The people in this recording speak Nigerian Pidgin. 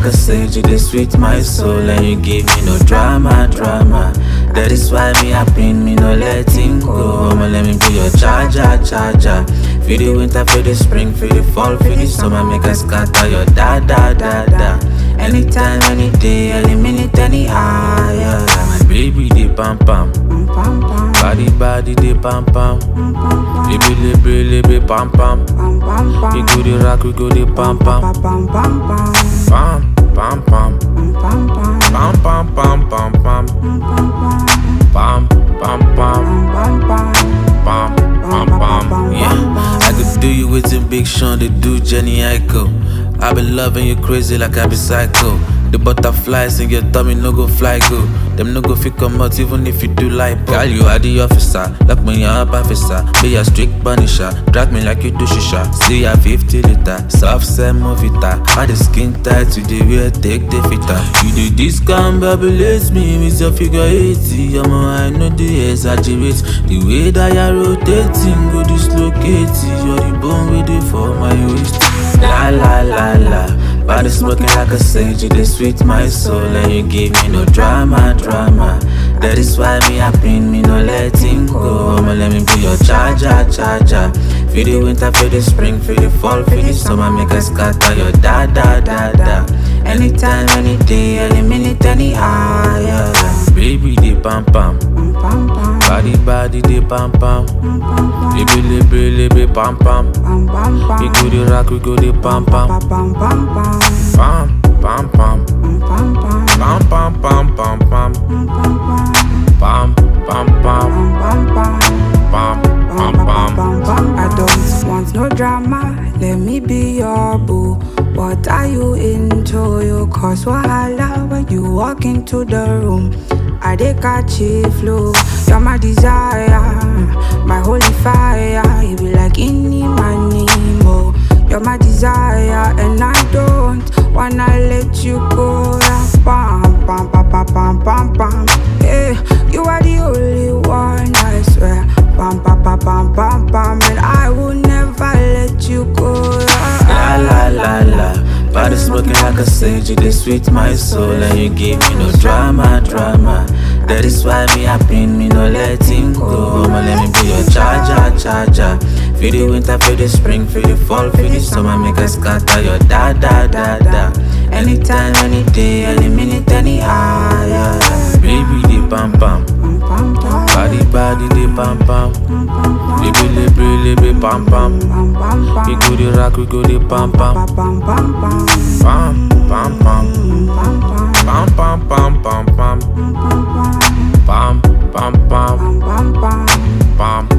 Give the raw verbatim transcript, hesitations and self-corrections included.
like a sage, you dey sweet my soul, and you give me no drama, drama. That is why me happy, me no letting go. I'ma let me be your charger, charger. Feel the winter, feel the spring, feel the fall, feel the summer, make us scatter your da da da da. Anytime, any day, any minute, any hour. My baby, dey pam pam, body body dey pam pam, libi libi libi pam pam. We go the rock, we go the pam pam, pam pam pam pam pam pam pam pam pam pam pam pam pam pam pam. Yeah, I could do you with some Big Sean, they do Jenny Aiko. I be loving you crazy like I be psycho. The butterflies in your tummy no go fly go. Them no go fit come out even if you do like girl, you are the officer, lock me up officer. Be a strict punisher, drag me like you do shisha. See a fifty liter, soft sand movita. All the skin tight to the wear, take the fitter. You do this can babylate me with your figure eighty. I'm I know the exaggerate. The way that you're rotating, go dislocate. You're the bone with it for my waist. La la la la. Body smoking like a sage, you dey sweet my soul, and you give me no drama, drama. That is why me happy, me no letting go. I'ma let me be your charger, charger. Feel the winter, feel the spring, feel the fall, feel the summer, make us scatter your da da da da. Anytime, any day, any minute, any hour. Baby, dey pam pam, body body dey pam pam, libi libi libi pam pam. We go the rock, we go the pam pam, pam pam pam pam pam pam pam pam pam pam pam pam pam. I don't want no drama, let me be your boo. What are you into? You cause wahala when you walk into the room. I dey catch a flow. You're my desire, my holy fire. You be like any money more. You're my desire, and I don't wanna let you go. Pam pam pam pam pam pam pam. Yeah, you are the only one, I swear. Pam pam pam pam pam pam, and I will never let you go. La la la la. Body smoking like a sage, you dey sweet my soul, and you give me no drama, drama. That is why me happy, me no letting go. I'ma let me be your charger, charger. Feel the winter, feel the spring, feel the fall, feel the summer, make us scatter your da da da da. Anytime, any day, any minute, any hour. Baby, dey pam pam, body body dey pam pam, libi libi libi pam pam. We go the rock, we go the pam pam, pam pam pam pam pam pam pam pam pam pam pam pam pam pam.